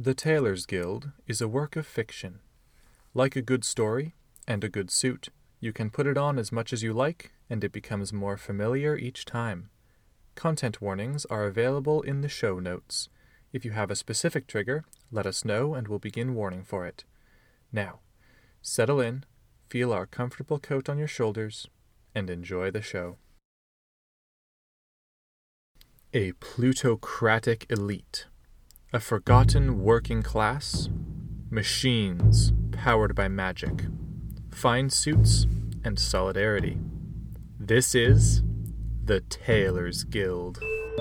The Tailor's Guild is a work of fiction. Like a good story and a good suit, you can put it on as much as you like, and it becomes more familiar each time. Content warnings are available in the show notes. If you have a specific trigger, let us know and we'll begin warning for it. Now, settle in, feel our comfortable coat on your shoulders, and enjoy the show. A plutocratic elite. A forgotten working class. Machines powered by magic. Fine suits and solidarity. This is the Tailor's Guild.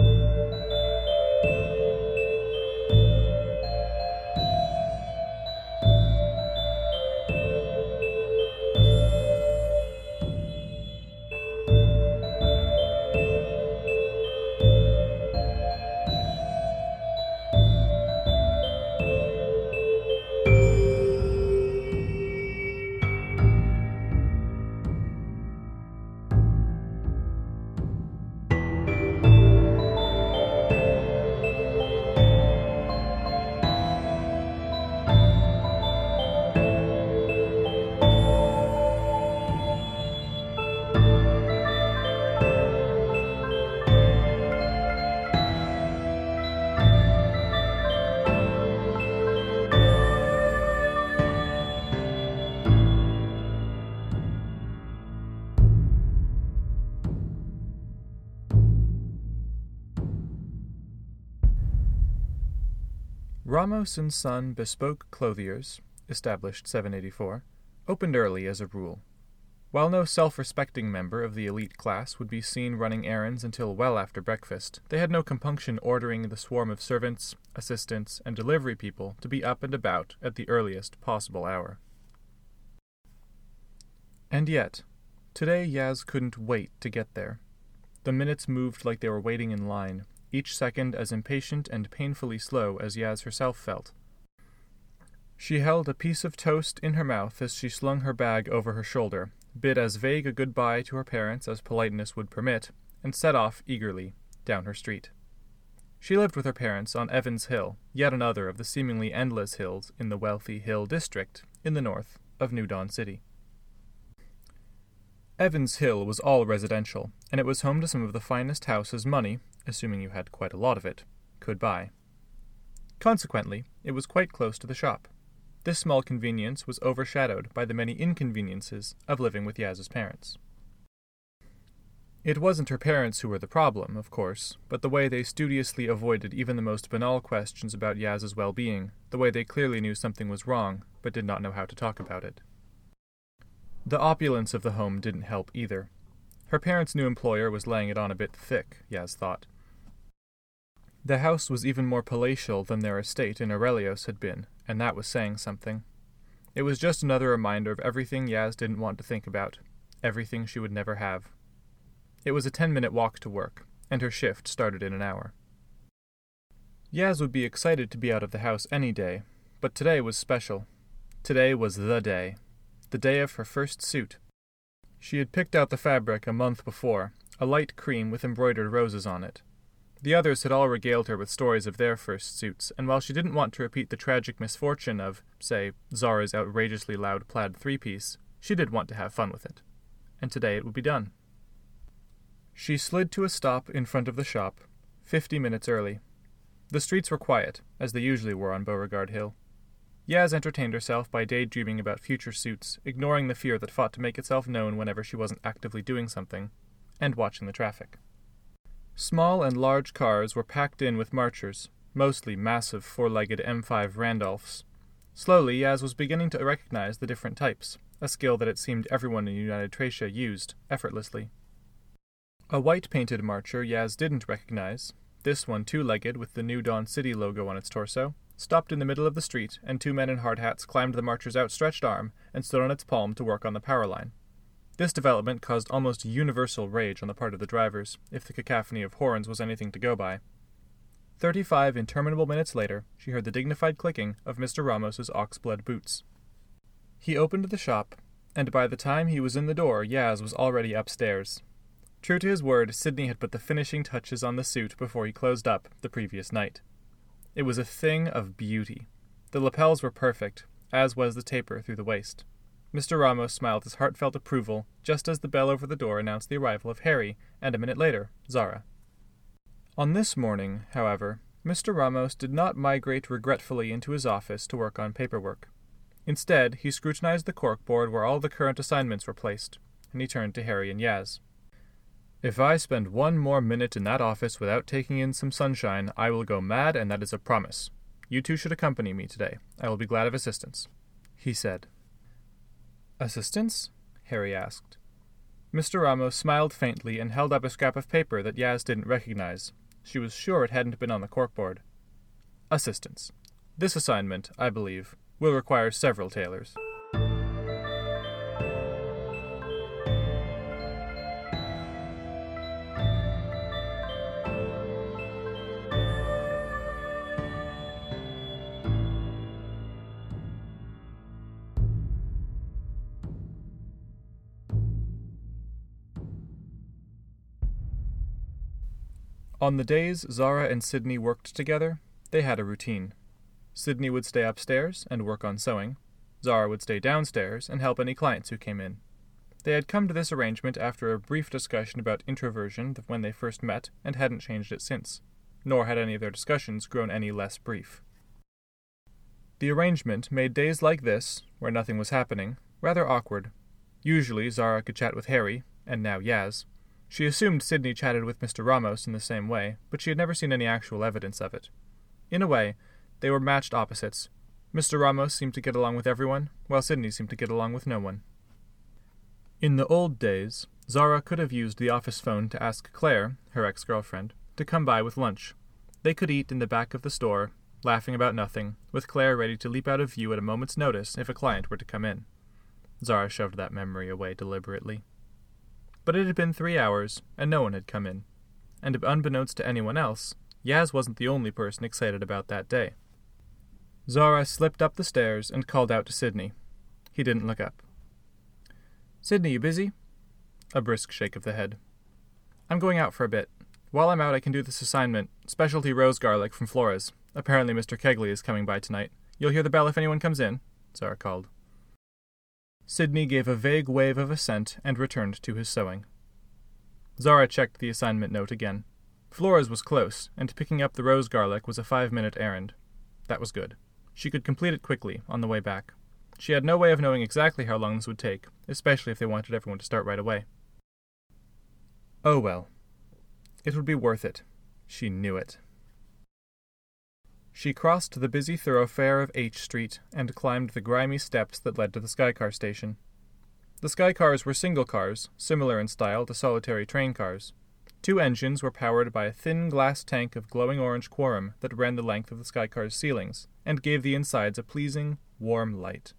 Ramos & Son Bespoke Clothiers, established 784, opened early as a rule. While no self-respecting member of the elite class would be seen running errands until well after breakfast, they had no compunction ordering the swarm of servants, assistants, and delivery people to be up and about at the earliest possible hour. And yet, today Yaz couldn't wait to get there. The minutes moved like they were waiting in line, each second as impatient and painfully slow as Yaz herself felt. She held a piece of toast in her mouth as she slung her bag over her shoulder, bid as vague a goodbye to her parents as politeness would permit, and set off eagerly down her street. She lived with her parents on Evans Hill, yet another of the seemingly endless hills in the wealthy Hill District in the north of New Dawn City. Evans Hill was all residential, and it was home to some of the finest houses money, assuming you had quite a lot of it, could buy. Consequently, it was quite close to the shop. This small convenience was overshadowed by the many inconveniences of living with Yaz's parents. It wasn't her parents who were the problem, of course, but the way they studiously avoided even the most banal questions about Yaz's well-being, the way they clearly knew something was wrong, but did not know how to talk about it. The opulence of the home didn't help either. Her parents' new employer was laying it on a bit thick, Yaz thought. The house was even more palatial than their estate in Aurelios had been, and that was saying something. It was just another reminder of everything Yaz didn't want to think about, everything she would never have. It was a 10-minute walk to work, and her shift started in an hour. Yaz would be excited to be out of the house any day, but today was special. Today was the day of her first suit. She had picked out the fabric a month before, a light cream with embroidered roses on it. The others had all regaled her with stories of their first suits, and while she didn't want to repeat the tragic misfortune of, say, Zara's outrageously loud plaid three-piece, she did want to have fun with it. And today it would be done. She slid to a stop in front of the shop, 50 minutes early. The streets were quiet, as they usually were on Beauregard Hill. Yaz entertained herself by daydreaming about future suits, ignoring the fear that fought to make itself known whenever she wasn't actively doing something, and watching the traffic. Small and large cars were packed in with marchers, mostly massive four-legged M5 Randolphs. Slowly, Yaz was beginning to recognize the different types, a skill that it seemed everyone in United Tracia used, effortlessly. A white-painted marcher Yaz didn't recognize, this one two-legged with the New Dawn City logo on its torso, stopped in the middle of the street, and two men in hard hats climbed the marcher's outstretched arm and stood on its palm to work on the power line. This development caused almost universal rage on the part of the drivers, if the cacophony of horns was anything to go by. 35 interminable minutes later, she heard the dignified clicking of Mr. Ramos's ox-blood boots. He opened the shop, and by the time he was in the door, Yaz was already upstairs. True to his word, Sidney had put the finishing touches on the suit before he closed up the previous night. It was a thing of beauty. The lapels were perfect, as was the taper through the waist. Mr. Ramos smiled his heartfelt approval just as the bell over the door announced the arrival of Harry, and a minute later, Zara. On this morning, however, Mr. Ramos did not migrate regretfully into his office to work on paperwork. Instead, he scrutinized the corkboard where all the current assignments were placed, and he turned to Harry and Yaz. "If I spend one more minute in that office without taking in some sunshine, I will go mad, and that is a promise. You two should accompany me today. I will be glad of assistance," he said. "Assistance?" Harry asked. Mr. Ramos smiled faintly and held up a scrap of paper that Yaz didn't recognize. She was sure it hadn't been on the corkboard. "Assistance. This assignment, I believe, will require several tailors." On the days Zara and Sydney worked together, they had a routine. Sydney would stay upstairs and work on sewing. Zara would stay downstairs and help any clients who came in. They had come to this arrangement after a brief discussion about introversion when they first met and hadn't changed it since, nor had any of their discussions grown any less brief. The arrangement made days like this, where nothing was happening, rather awkward. Usually Zara could chat with Harry, and now Yaz. She assumed Sydney chatted with Mr. Ramos in the same way, but she had never seen any actual evidence of it. In a way, they were matched opposites. Mr. Ramos seemed to get along with everyone, while Sydney seemed to get along with no one. In the old days, Zara could have used the office phone to ask Claire, her ex-girlfriend, to come by with lunch. They could eat in the back of the store, laughing about nothing, with Claire ready to leap out of view at a moment's notice if a client were to come in. Zara shoved that memory away deliberately. But it had been 3 hours, and no one had come in. And unbeknownst to anyone else, Yaz wasn't the only person excited about that day. Zara slipped up the stairs and called out to Sydney. He didn't look up. "Sydney, you busy?" A brisk shake of the head. "I'm going out for a bit. While I'm out, I can do this assignment, specialty rose garlic from Flores. Apparently Mr. Kegley is coming by tonight. You'll hear the bell if anyone comes in," Zara called. Sydney gave a vague wave of assent and returned to his sewing. Zara checked the assignment note again. Flores was close, and picking up the rose garlic was a 5-minute errand. That was good. She could complete it quickly, on the way back. She had no way of knowing exactly how long this would take, especially if they wanted everyone to start right away. Oh well. It would be worth it. She knew it. She crossed the busy thoroughfare of H Street and climbed the grimy steps that led to the Skycar station. The Skycars were single cars, similar in style to solitary train cars. 2 engines were powered by a thin glass tank of glowing orange quorum that ran the length of the Skycar's ceilings, and gave the insides a pleasing, warm light.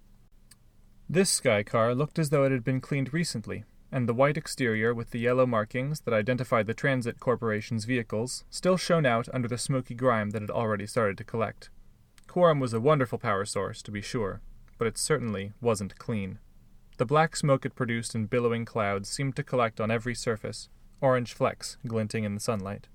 This Skycar looked as though it had been cleaned recently, and the white exterior with the yellow markings that identified the Transit Corporation's vehicles still shone out under the smoky grime that had already started to collect. Quorum was a wonderful power source, to be sure, but it certainly wasn't clean. The black smoke it produced in billowing clouds seemed to collect on every surface, orange flecks glinting in the sunlight.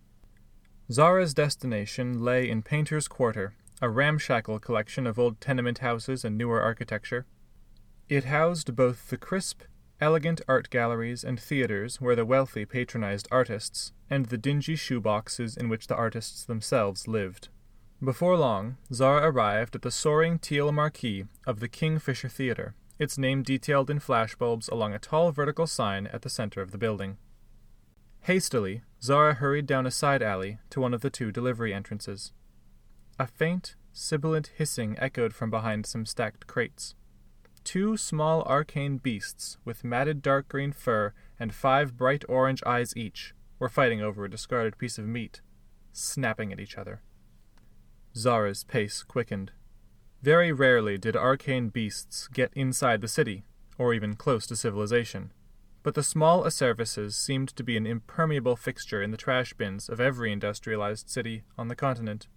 Zara's destination lay in Painter's Quarter, a ramshackle collection of old tenement houses and newer architecture. It housed both the crisp, elegant art galleries and theaters where the wealthy patronized artists, and the dingy shoeboxes in which the artists themselves lived. Before long, Zara arrived at the soaring teal marquee of the Kingfisher Theatre, its name detailed in flashbulbs along a tall vertical sign at the center of the building. Hastily, Zara hurried down a side alley to one of the 2 delivery entrances. A faint, sibilant hissing echoed from behind some stacked crates. 2 small arcane beasts with matted dark green fur and 5 bright orange eyes each were fighting over a discarded piece of meat, snapping at each other. Zara's pace quickened. Very rarely did arcane beasts get inside the city, or even close to civilization, but the small acervices seemed to be an impermeable fixture in the trash bins of every industrialized city on the continent.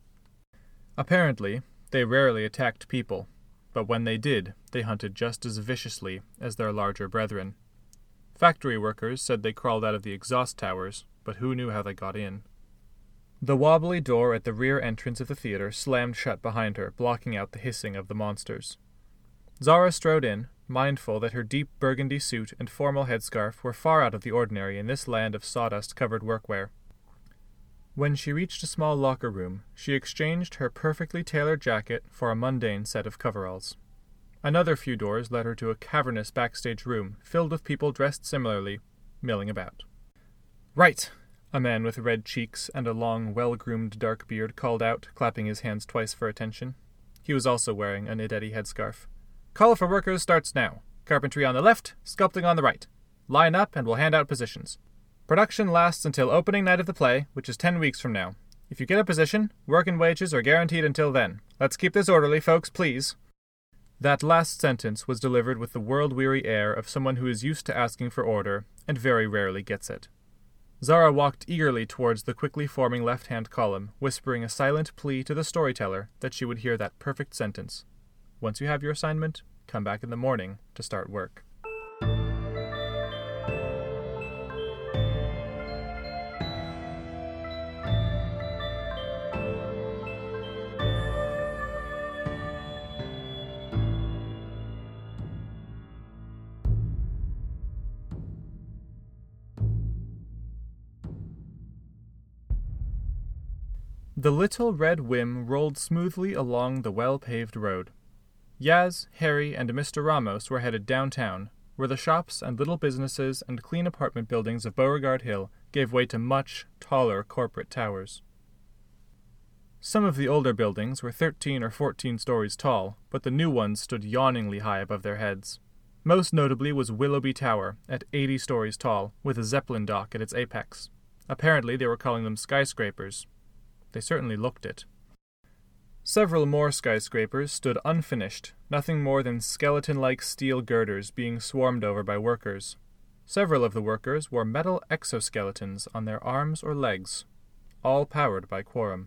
Apparently, they rarely attacked people, but when they did, they hunted just as viciously as their larger brethren. Factory workers said they crawled out of the exhaust towers, but who knew how they got in? The wobbly door at the rear entrance of the theater slammed shut behind her, blocking out the hissing of the monsters. Zara strode in, mindful that her deep burgundy suit and formal headscarf were far out of the ordinary in this land of sawdust-covered workwear. When she reached a small locker room, she exchanged her perfectly tailored jacket for a mundane set of coveralls. Another few doors led her to a cavernous backstage room filled with people dressed similarly, milling about. "Right!" a man with red cheeks and a long, well-groomed dark beard called out, clapping his hands twice for attention. He was also wearing an Ideti headscarf. "Call for workers starts now. Carpentry on the left, sculpting on the right. Line up and we'll hand out positions. Production lasts until opening night of the play, which is 10 weeks from now. If you get a position, work and wages are guaranteed until then. Let's keep this orderly, folks, please." That last sentence was delivered with the world-weary air of someone who is used to asking for order and very rarely gets it. Zara walked eagerly towards the quickly forming left-hand column, whispering a silent plea to the storyteller that she would hear that perfect sentence. "Once you have your assignment, come back in the morning to start work." The little red whim rolled smoothly along the well-paved road. Yaz, Harry, and Mr. Ramos were headed downtown, where the shops and little businesses and clean apartment buildings of Beauregard Hill gave way to much taller corporate towers. Some of the older buildings were 13 or 14 stories tall, but the new ones stood yawningly high above their heads. Most notably was Willoughby Tower, at 80 stories tall, with a Zeppelin dock at its apex. Apparently they were calling them skyscrapers. They certainly looked it. Several more skyscrapers stood unfinished, nothing more than skeleton-like steel girders being swarmed over by workers. Several of the workers wore metal exoskeletons on their arms or legs, all powered by Quorum.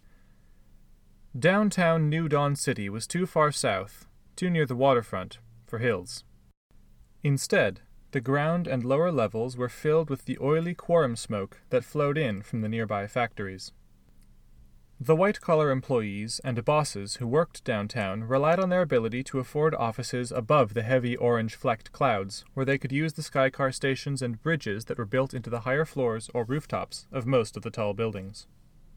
Downtown New Dawn City was too far south, too near the waterfront, for hills. Instead, the ground and lower levels were filled with the oily Quorum smoke that flowed in from the nearby factories. The white-collar employees and bosses who worked downtown relied on their ability to afford offices above the heavy orange-flecked clouds, where they could use the skycar stations and bridges that were built into the higher floors or rooftops of most of the tall buildings.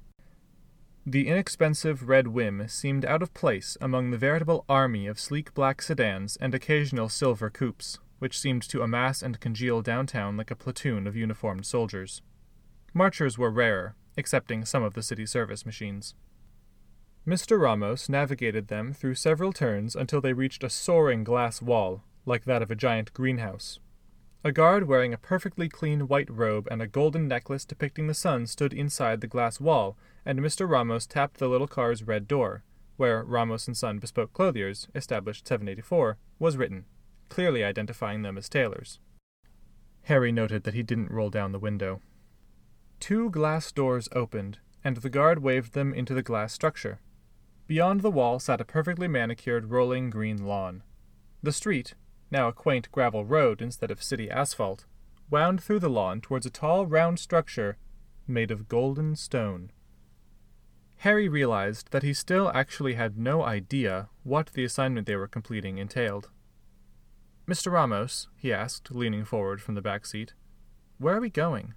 The inexpensive red whim seemed out of place among the veritable army of sleek black sedans and occasional silver coupes, which seemed to amass and congeal downtown like a platoon of uniformed soldiers. Marchers were rarer, excepting some of the city service machines. Mr. Ramos navigated them through several turns until they reached a soaring glass wall, like that of a giant greenhouse. A guard wearing a perfectly clean white robe and a golden necklace depicting the sun stood inside the glass wall, and Mr. Ramos tapped the little car's red door, where Ramos & Son Bespoke Clothiers, established 784, was written, clearly identifying them as tailors. Harry noted that he didn't roll down the window. 2 glass doors opened, and the guard waved them into the glass structure. Beyond the wall sat a perfectly manicured rolling green lawn. The street, now a quaint gravel road instead of city asphalt, wound through the lawn towards a tall round structure made of golden stone. Harry realized that he still actually had no idea what the assignment they were completing entailed. "Mr. Ramos," he asked, leaning forward from the back seat, "where are we going?"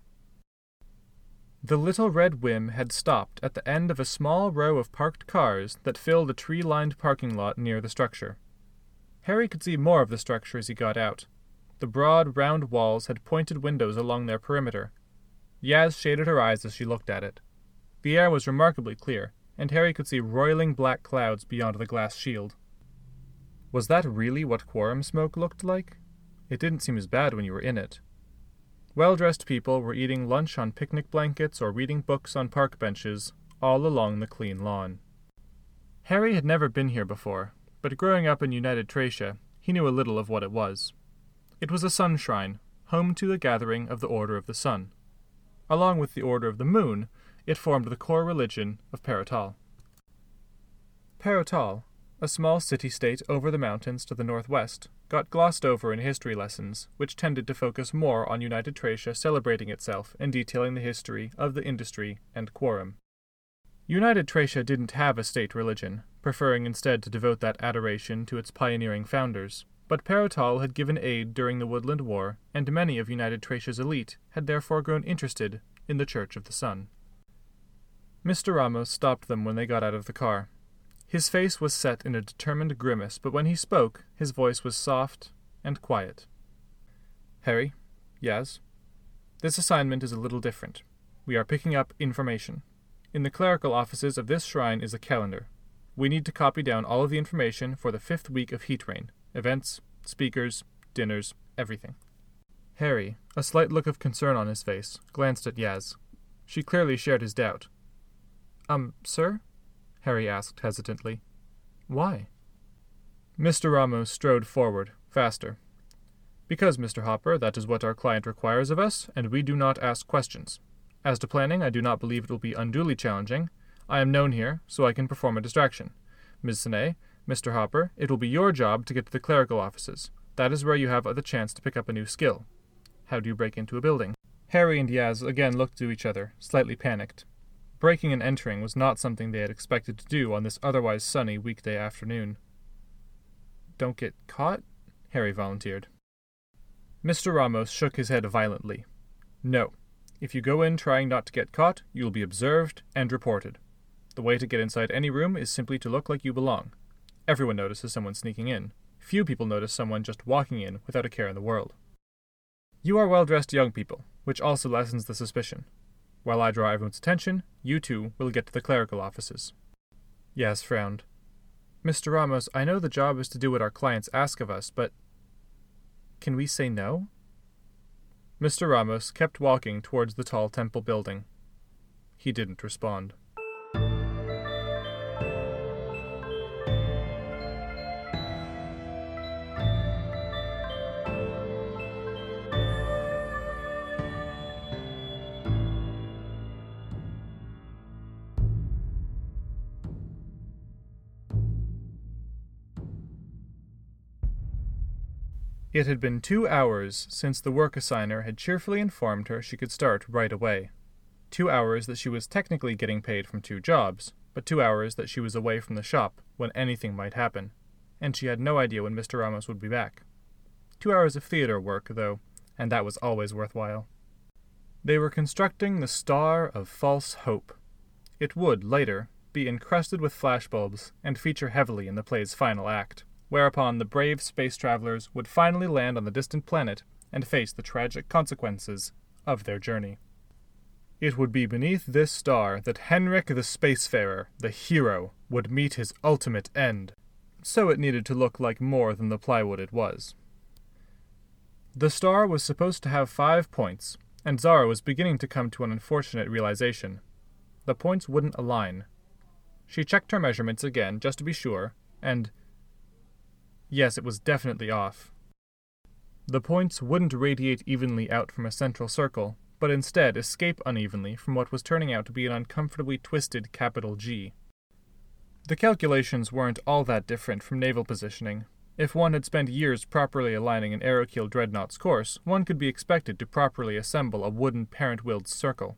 The little red whim had stopped at the end of a small row of parked cars that filled a tree-lined parking lot near the structure. Harry could see more of the structure as he got out. The broad, round walls had pointed windows along their perimeter. Yaz shaded her eyes as she looked at it. The air was remarkably clear, and Harry could see roiling black clouds beyond the glass shield. Was that really what Quorum smoke looked like? It didn't seem as bad when you were in it. Well-dressed people were eating lunch on picnic blankets or reading books on park benches, all along the clean lawn. Harry had never been here before, but growing up in United Tracia, he knew a little of what it was. It was a sun shrine, home to the gathering of the Order of the Sun. Along with the Order of the Moon, it formed the core religion of Paratal. Paratal, a small city-state over the mountains to the northwest, got glossed over in history lessons, which tended to focus more on United Tracia celebrating itself and detailing the history of the industry and Quorum. United Tracia didn't have a state religion, preferring instead to devote that adoration to its pioneering founders, but Perotal had given aid during the Woodland War, and many of United Tracia's elite had therefore grown interested in the Church of the Sun. Mr. Ramos stopped them when they got out of the car. His face was set in a determined grimace, but when he spoke, his voice was soft and quiet. "Harry, Yaz, this assignment is a little different. We are picking up information. In the clerical offices of this shrine is a calendar. We need to copy down all of the information for the 5th week of Heat Rain. Events, speakers, dinners, everything." Harry, a slight look of concern on his face, glanced at Yaz. She clearly shared his doubt. Sir?" Harry asked hesitantly. "Why?" Mr. Ramos strode forward, faster. "Because, Mr. Hopper, that is what our client requires of us, and we do not ask questions. As to planning, I do not believe it will be unduly challenging. I am known here, so I can perform a distraction. Ms. Sine, Mr. Hopper, it will be your job to get to the clerical offices. That is where you have the chance to pick up a new skill. How do you break into a building?" Harry and Yaz again looked to each other, slightly panicked. Breaking and entering was not something they had expected to do on this otherwise sunny weekday afternoon. "Don't get caught?" Harry volunteered. Mr. Ramos shook his head violently. "No. If you go in trying not to get caught, you will be observed and reported. The way to get inside any room is simply to look like you belong. Everyone notices someone sneaking in. Few people notice someone just walking in without a care in the world. You are well-dressed young people, which also lessens the suspicion. While I draw everyone's attention, you two will get to the clerical offices." Yaz frowned. "Mr. Ramos, I know the job is to do what our clients ask of us, but can we say no?" Mr. Ramos kept walking towards the tall temple building. He didn't respond. It had been 2 hours since the work assigner had cheerfully informed her she could start right away. 2 hours that she was technically getting paid from 2 jobs, but 2 hours that she was away from the shop when anything might happen, and she had no idea when Mr. Ramos would be back. 2 hours of theater work, though, and that was always worthwhile. They were constructing the Star of False Hope. It would, later, be encrusted with flashbulbs and feature heavily in the play's final act, whereupon the brave space travelers would finally land on the distant planet and face the tragic consequences of their journey. It would be beneath this star that Henrik the Spacefarer, the hero, would meet his ultimate end, so it needed to look like more than the plywood it was. The star was supposed to have 5 points, and Zara was beginning to come to an unfortunate realization. The points wouldn't align. She checked her measurements again, just to be sure, and yes, it was definitely off. The points wouldn't radiate evenly out from a central circle, but instead escape unevenly from what was turning out to be an uncomfortably twisted capital G. The calculations weren't all that different from naval positioning. If one had spent years properly aligning an Aerokeel dreadnought's course, one could be expected to properly assemble a wooden parent-willed circle.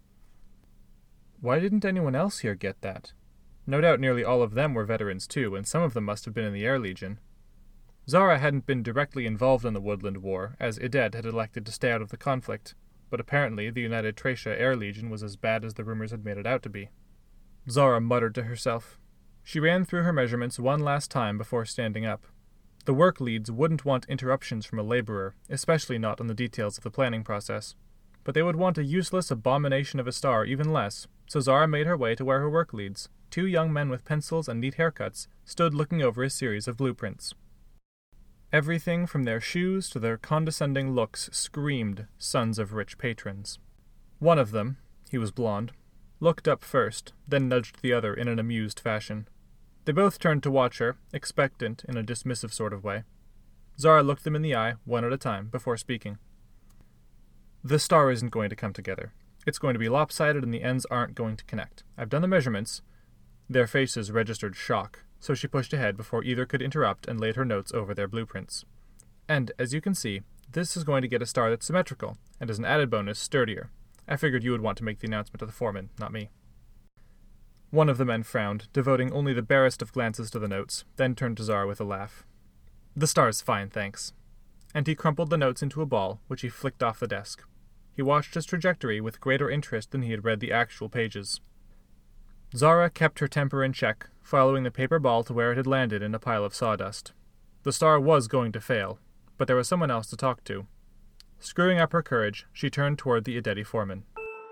Why didn't anyone else here get that? No doubt nearly all of them were veterans too, and some of them must have been in the Air Legion. Zara hadn't been directly involved in the Woodland War, as Ided had elected to stay out of the conflict, but apparently the United Tracia Air Legion was as bad as the rumors had made it out to be. Zara muttered to herself. She ran through her measurements one last time before standing up. The work leads wouldn't want interruptions from a laborer, especially not on the details of the planning process. But they would want a useless abomination of a star even less, so Zara made her way to where her work leads. 2 young men with pencils and neat haircuts stood looking over a series of blueprints. Everything from their shoes to their condescending looks screamed sons of rich patrons. One of them, he was blond, looked up first, then nudged the other in an amused fashion. They both turned to watch her, expectant in a dismissive sort of way. Zara looked them in the eye, one at a time, before speaking. "The star isn't going to come together. It's going to be lopsided and the ends aren't going to connect. I've done the measurements." Their faces registered shock, so she pushed ahead before either could interrupt and laid her notes over their blueprints. "And, as you can see, this is going to get a star that's symmetrical, and as an added bonus, sturdier. I figured you would want to make the announcement to the foreman, not me." One of the men frowned, devoting only the barest of glances to the notes, then turned to Zara with a laugh. "The star's fine, thanks." And he crumpled the notes into a ball, which he flicked off the desk. He watched its trajectory with greater interest than he had read the actual pages. Zara kept her temper in check, following the paper ball to where it had landed in a pile of sawdust. The star was going to fail, but there was someone else to talk to. Screwing up her courage, she turned toward the Adeti foreman.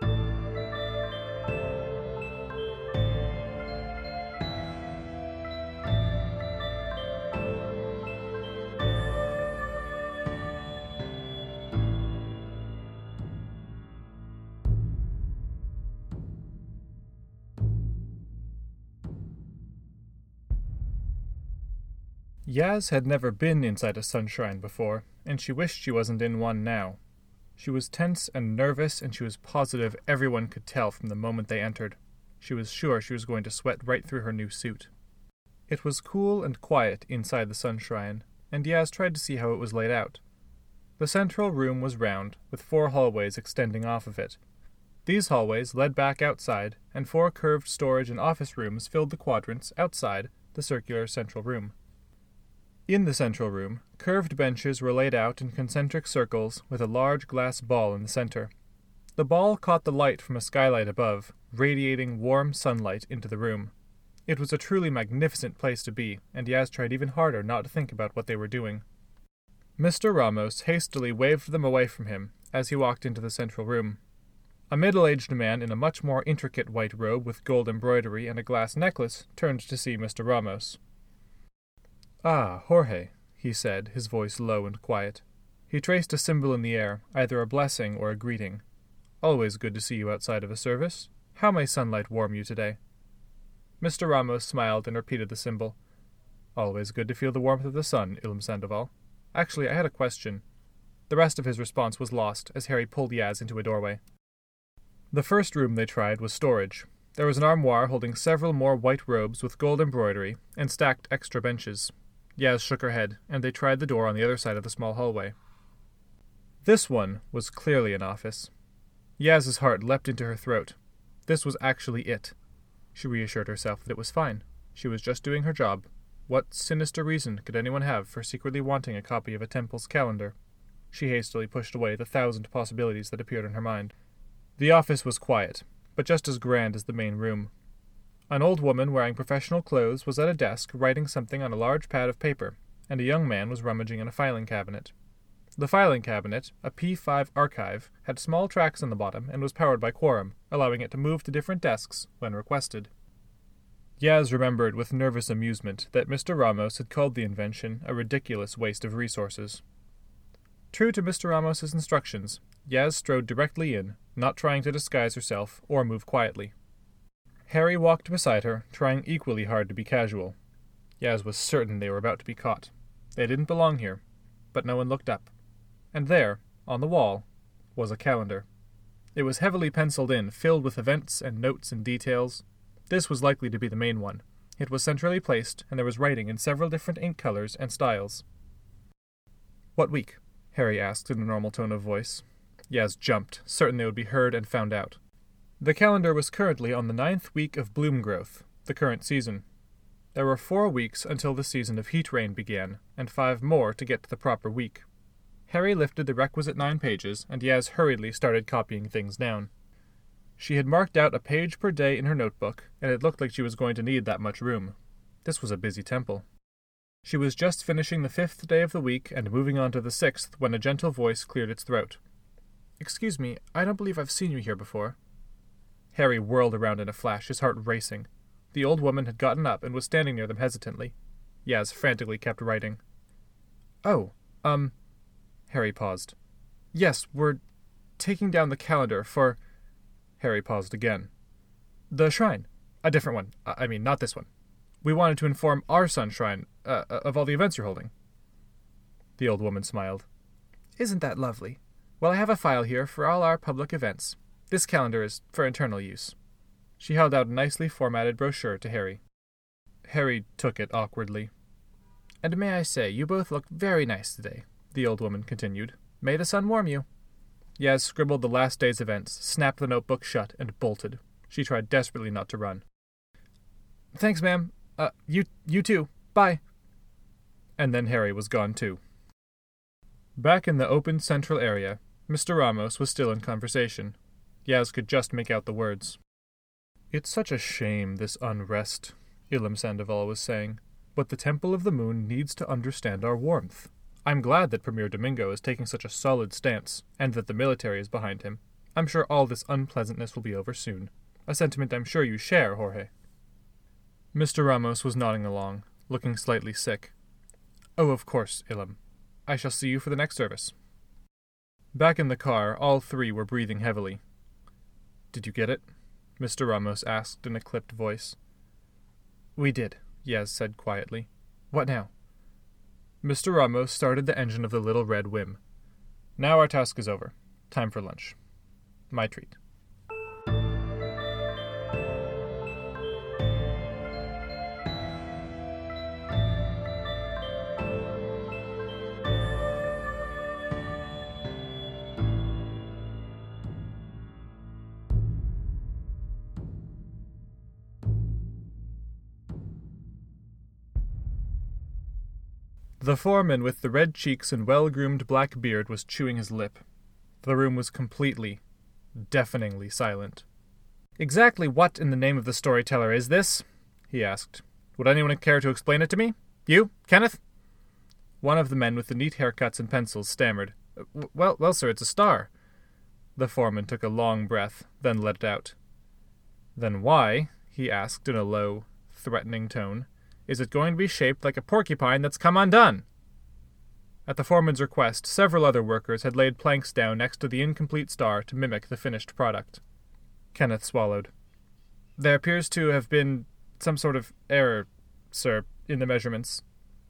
Yaz had never been inside a sunshrine before, and she wished she wasn't in one now. She was tense and nervous, and she was positive everyone could tell from the moment they entered. She was sure she was going to sweat right through her new suit. It was cool and quiet inside the sunshrine, and Yaz tried to see how it was laid out. The central room was round, with 4 hallways extending off of it. These hallways led back outside, and 4 curved storage and office rooms filled the quadrants outside the circular central room. In the central room, curved benches were laid out in concentric circles with a large glass ball in the center. The ball caught the light from a skylight above, radiating warm sunlight into the room. It was a truly magnificent place to be, and Yaz tried even harder not to think about what they were doing. Mr. Ramos hastily waved them away from him as he walked into the central room. A middle-aged man in a much more intricate white robe with gold embroidery and a glass necklace turned to see Mr. Ramos. "Ah, Jorge," he said, his voice low and quiet. He traced a symbol in the air, either a blessing or a greeting. "Always good to see you outside of a service. How may sunlight warm you today?" Mr. Ramos smiled and repeated the symbol. "Always good to feel the warmth of the sun, Ilm Sandoval. Actually, I had a question." The rest of his response was lost as Harry pulled Yaz into a doorway. The first room they tried was storage. There was an armoire holding several more white robes with gold embroidery and stacked extra benches. Yaz shook her head, and they tried the door on the other side of the small hallway. This one was clearly an office. Yaz's heart leapt into her throat. This was actually it. She reassured herself that it was fine. She was just doing her job. What sinister reason could anyone have for secretly wanting a copy of a temple's calendar? She hastily pushed away the 1,000 possibilities that appeared in her mind. The office was quiet, but just as grand as the main room. An old woman wearing professional clothes was at a desk writing something on a large pad of paper, and a young man was rummaging in a filing cabinet. The filing cabinet, a P5 archive, had small tracks on the bottom and was powered by Quorum, allowing it to move to different desks when requested. Yaz remembered with nervous amusement that Mr. Ramos had called the invention a ridiculous waste of resources. True to Mr. Ramos's instructions, Yaz strode directly in, not trying to disguise herself or move quietly. Harry walked beside her, trying equally hard to be casual. Yaz was certain they were about to be caught. They didn't belong here, but no one looked up. And there, on the wall, was a calendar. It was heavily penciled in, filled with events and notes and details. This was likely to be the main one. It was centrally placed, and there was writing in several different ink colors and styles. "What week?" Harry asked in a normal tone of voice. Yaz jumped, certain they would be heard and found out. The calendar was currently on the 9th week of bloom growth, the current season. There were 4 weeks until the season of heat rain began, and 5 more to get to the proper week. Harry lifted the requisite 9 pages, and Yaz hurriedly started copying things down. She had marked out a page per day in her notebook, and it looked like she was going to need that much room. This was a busy temple. She was just finishing the 5th day of the week and moving on to the 6th when a gentle voice cleared its throat. "Excuse me, I don't believe I've seen you here before." Harry whirled around in a flash, his heart racing. The old woman had gotten up and was standing near them hesitantly. Yaz frantically kept writing. "Oh, Harry paused. "Yes, we're taking down the calendar for—" Harry paused again. "The shrine. A different one. I mean, not this one. We wanted to inform our Sunshrine, of all the events you're holding." The old woman smiled. "Isn't that lovely? Well, I have a file here for all our public events. This calendar is for internal use." She held out a nicely formatted brochure to Harry. Harry took it awkwardly. "And may I say, you both look very nice today," the old woman continued. "May the sun warm you." Yaz scribbled the last day's events, snapped the notebook shut, and bolted. She tried desperately not to run. Thanks, ma'am. You too. Bye. And then Harry was gone too. Back in the open central area, Mr. Ramos was still in conversation. Yaz could just make out the words. It's such a shame, this unrest, Ilum Sandoval was saying, but the Temple of the Moon needs to understand our warmth. I'm glad that Premier Domingo is taking such a solid stance, and that the military is behind him. I'm sure all this unpleasantness will be over soon. A sentiment I'm sure you share, Jorge. Mr. Ramos was nodding along, looking slightly sick. Oh, of course, Ilum. I shall see you for the next service. Back in the car, all three were breathing heavily. Did you get it? Mr. Ramos asked in a clipped voice. We did, Yaz said quietly. What now? Mr. Ramos started the engine of the Little Red Whim. Now our task is over. Time for lunch. My treat. The foreman with the red cheeks and well-groomed black beard was chewing his lip. The room was completely, deafeningly silent. Exactly what in the name of the storyteller is this? He asked. Would anyone care to explain it to me? You, Kenneth? One of the men with the neat haircuts and pencils stammered. Well, sir, it's a star. The foreman took a long breath, then let it out. Then why, he asked in a low, threatening tone, is it going to be shaped like a porcupine that's come undone? At the foreman's request, several other workers had laid planks down next to the incomplete star to mimic the finished product. Kenneth swallowed. There appears to have been some sort of error, sir, in the measurements.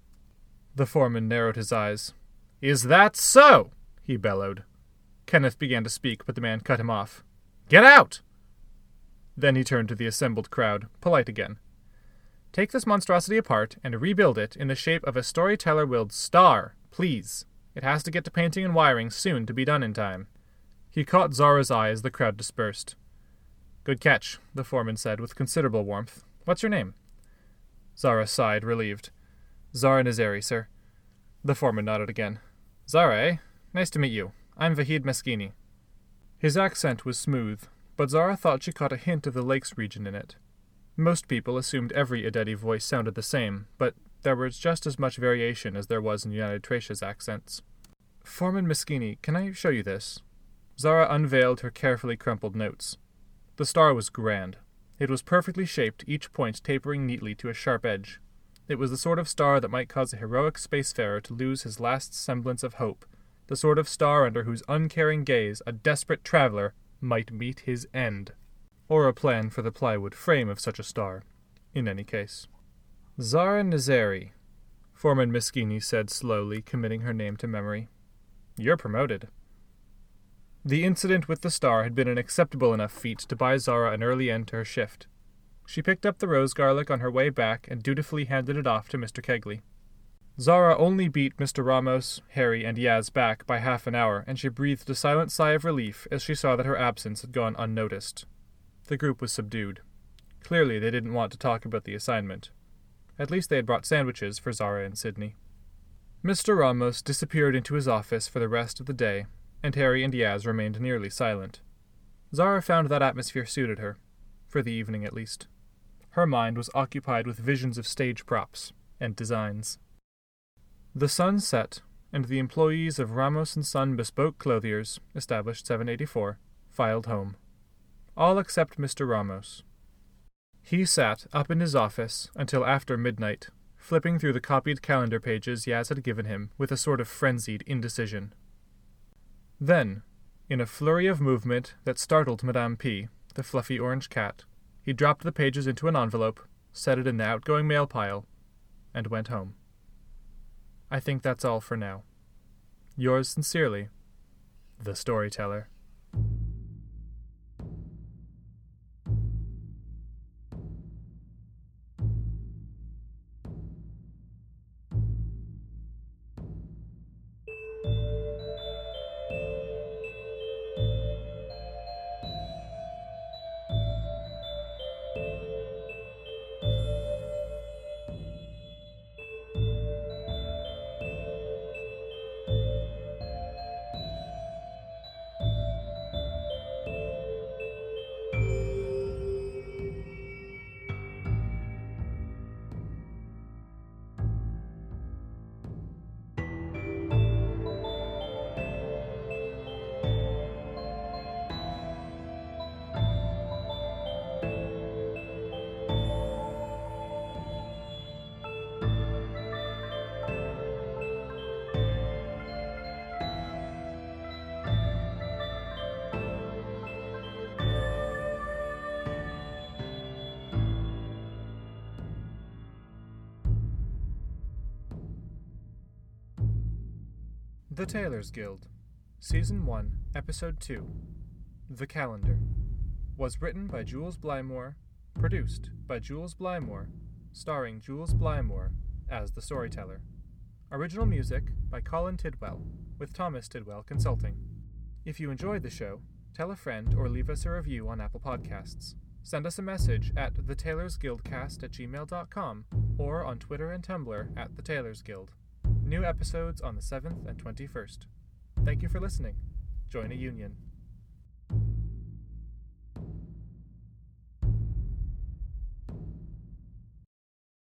The foreman narrowed his eyes. Is that so? He bellowed. Kenneth began to speak, but the man cut him off. Get out! Then he turned to the assembled crowd, polite again. Take this monstrosity apart and rebuild it in the shape of a storyteller-willed star, please. It has to get to painting and wiring soon to be done in time. He caught Zara's eye as the crowd dispersed. Good catch, the foreman said with considerable warmth. What's your name? Zara sighed, relieved. Zara Nazari, sir. The foreman nodded again. Zara, eh? Nice to meet you. I'm Vahid Meschini. His accent was smooth, but Zara thought she caught a hint of the Lakes region in it. Most people assumed every Adeti voice sounded the same, but there was just as much variation as there was in United Tracia's accents. Foreman Meschini, can I show you this? Zara unveiled her carefully crumpled notes. The star was grand. It was perfectly shaped, each point tapering neatly to a sharp edge. It was the sort of star that might cause a heroic spacefarer to lose his last semblance of hope, the sort of star under whose uncaring gaze a desperate traveler might meet his end. Or a plan for the plywood frame of such a star, in any case. Zara Nazari, Foreman Meschini said slowly, committing her name to memory. You're promoted. The incident with the star had been an acceptable enough feat to buy Zara an early end to her shift. She picked up the rose garlic on her way back and dutifully handed it off to Mr. Kegley. Zara only beat Mr. Ramos, Harry, and Yaz back by half an hour, and she breathed a silent sigh of relief as she saw that her absence had gone unnoticed. The group was subdued. Clearly they didn't want to talk about the assignment. At least they had brought sandwiches for Zara and Sydney. Mr. Ramos disappeared into his office for the rest of the day, and Harry and Yaz remained nearly silent. Zara found that atmosphere suited her, for the evening at least. Her mind was occupied with visions of stage props and designs. The sun set, and the employees of Ramos & Son Bespoke Clothiers, established 784, filed home. All except Mr. Ramos. He sat up in his office until after midnight, flipping through the copied calendar pages Yaz had given him with a sort of frenzied indecision. Then, in a flurry of movement that startled Madame P., the fluffy orange cat, he dropped the pages into an envelope, set it in the outgoing mail pile, and went home. I think that's all for now. Yours sincerely, The Storyteller. The Tailors Guild, Season 1, Episode 2, The Calendar, was written by Jules Blymore, produced by Jules Blymore, starring Jules Blymore as the storyteller. Original music by Colin Tidwell, with Thomas Tidwell consulting. If you enjoyed the show, tell a friend or leave us a review on Apple Podcasts. Send us a message at thetaylorsguildcast@gmail.com or on Twitter and Tumblr at The Tailors Guild. New episodes on the 7th and 21st. Thank you for listening. Join a union.